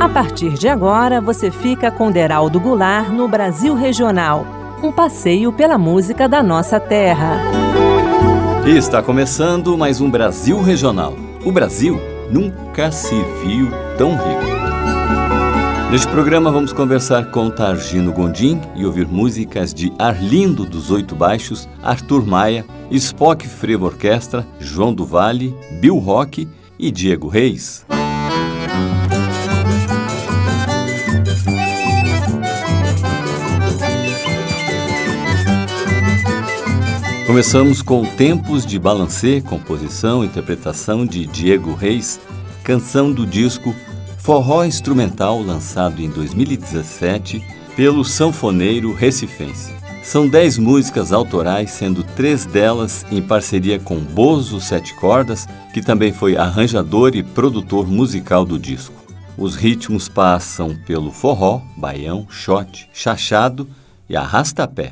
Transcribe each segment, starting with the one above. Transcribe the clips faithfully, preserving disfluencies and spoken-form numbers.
A partir de agora, você fica com Deraldo Goulart no Brasil Regional, um passeio pela música da nossa terra. E está começando mais um Brasil Regional. O Brasil nunca se viu tão rico. Neste programa vamos conversar com Targino Gondim e ouvir músicas de Arlindo dos Oito Baixos, Arthur Maia, Spock Frevo Orquestra, João do Vale, Bill Rock e Diego Reis. Começamos com Tempos de Balancê, composição e interpretação de Diego Reis, canção do disco Forró Instrumental, lançado em dois mil e dezessete pelo sanfoneiro recifense. São dez músicas autorais, sendo três delas em parceria com Bozo Sete Cordas, que também foi arranjador e produtor musical do disco. Os ritmos passam pelo forró, baião, xote, chachado e arrastapé.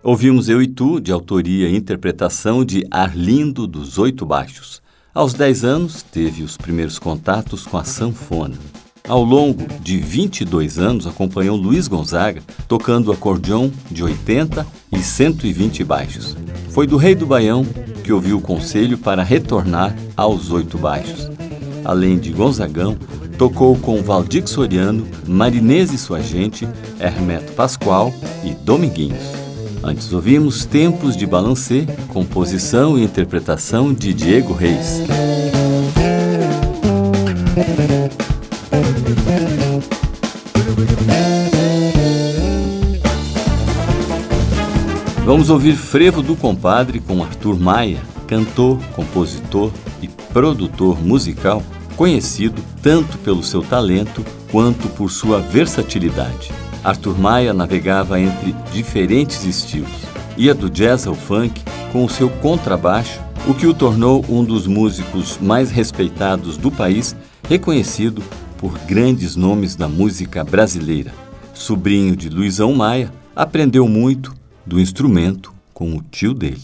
Ouvimos Eu e Tu, de autoria e interpretação de Arlindo dos Oito Baixos. Aos dez anos, teve os primeiros contatos com a sanfona. Ao longo de vinte e dois anos, acompanhou Luiz Gonzaga tocando acordeon de oitenta e cento e vinte baixos. Foi do Rei do Baião que ouviu o conselho para retornar aos oito baixos. Além de Gonzagão, tocou com Valdir Soriano, Marinês e sua gente, Hermeto Pascoal e Dominguinhos. Antes ouvimos Tempos de Balancê, composição e interpretação de Diego Reis. Vamos ouvir Frevo do Compadre com Arthur Maia, cantor, compositor e produtor musical, conhecido tanto pelo seu talento quanto por sua versatilidade. Arthur Maia navegava entre diferentes estilos. Ia do jazz ao funk com o seu contrabaixo, o que o tornou um dos músicos mais respeitados do país, reconhecido por grandes nomes da música brasileira. Sobrinho de Luizão Maia, aprendeu muito do instrumento com o tio dele.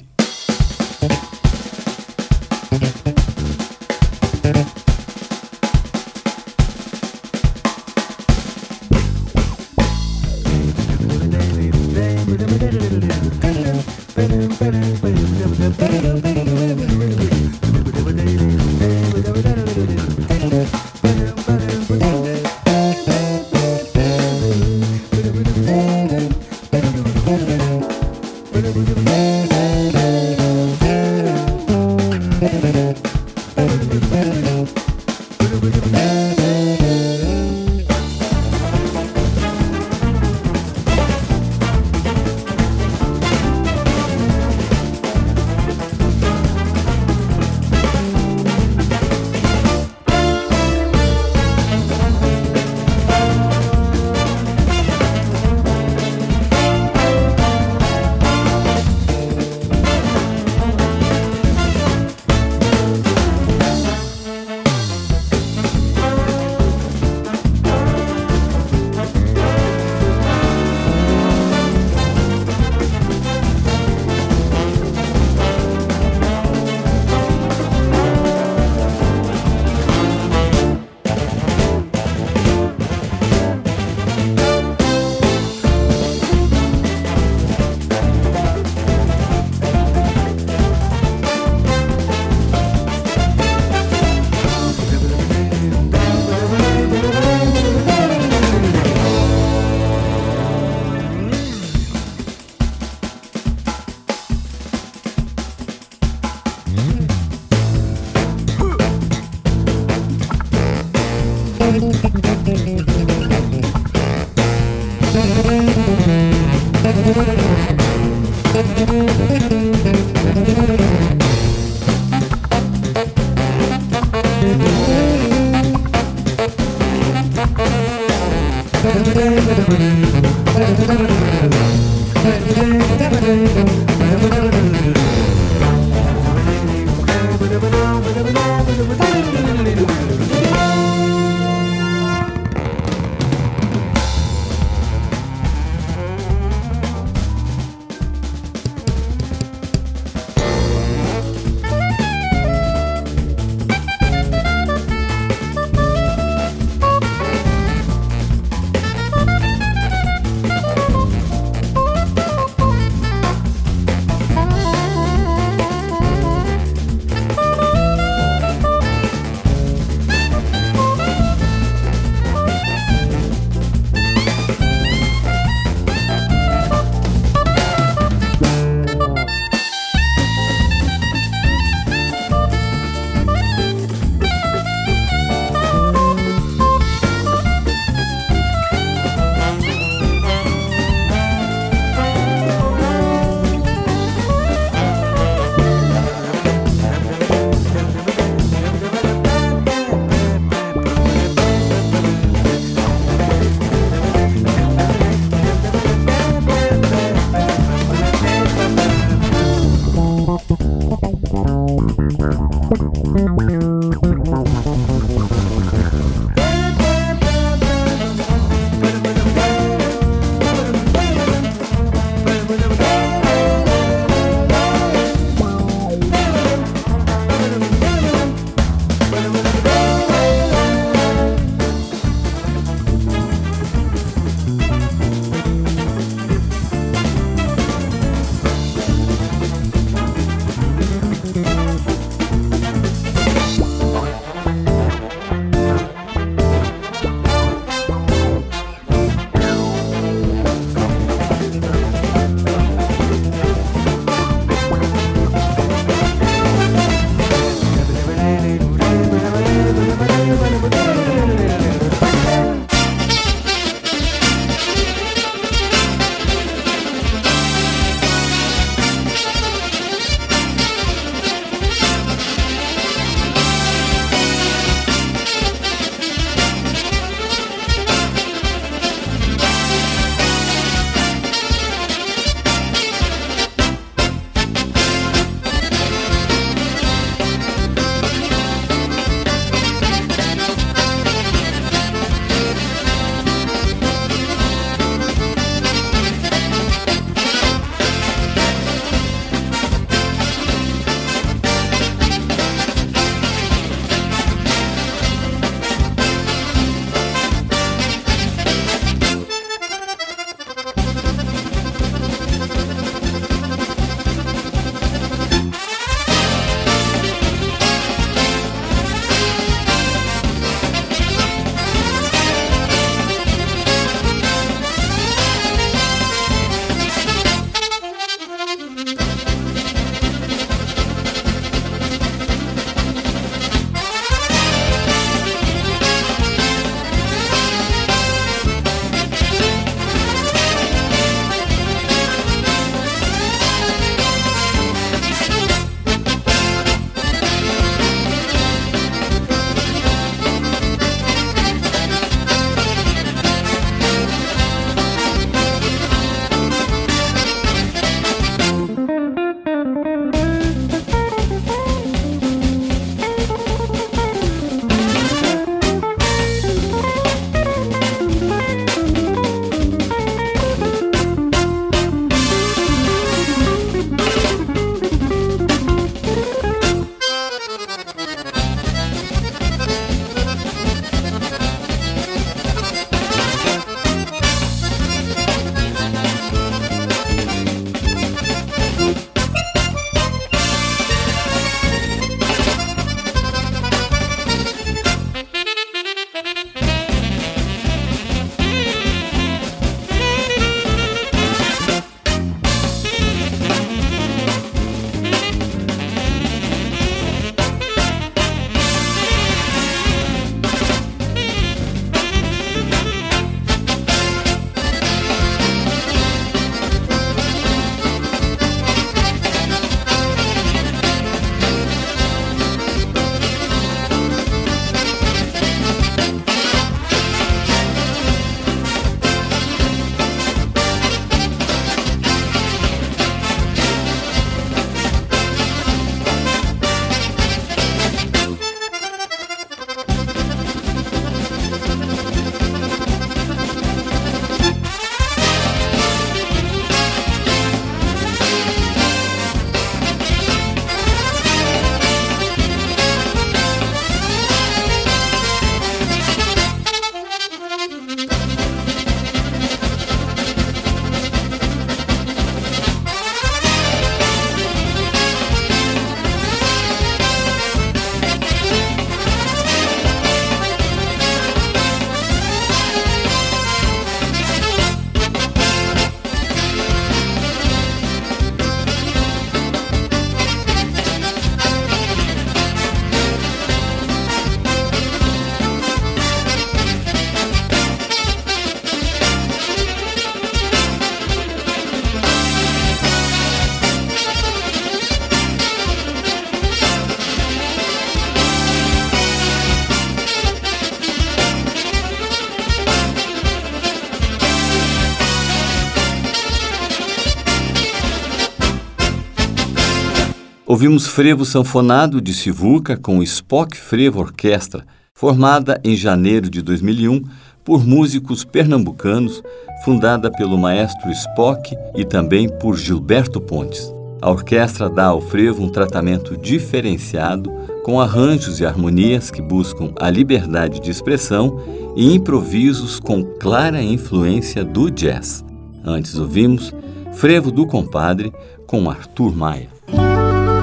Ouvimos Frevo Sanfonado de Sivuca com Spock Frevo Orquestra, formada em janeiro de dois mil e um por músicos pernambucanos, fundada pelo maestro Spock e também por Gilberto Pontes. A orquestra dá ao frevo um tratamento diferenciado, com arranjos e harmonias que buscam a liberdade de expressão e improvisos com clara influência do jazz. Antes ouvimos Frevo do Compadre com Arthur Maia.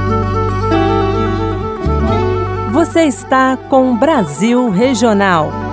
Você está com Brasil Regional.